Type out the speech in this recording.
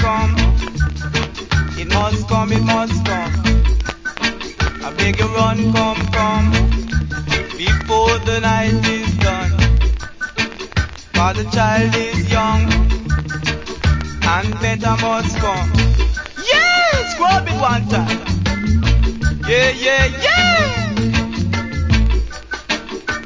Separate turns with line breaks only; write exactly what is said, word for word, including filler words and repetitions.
come. It must come, it must come. I beg you run, come, come, before the night is done. For the child is young, and better must come. Yes, grab it one time. Yeah, yeah, yeah.